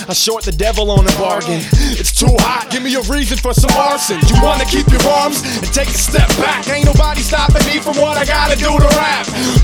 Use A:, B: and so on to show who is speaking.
A: I short the devil on a bargain. It's too hot, give me a reason for some arson. You wanna keep your arms and take a step back. Ain't nobody stopping me from what I gotta do to rap.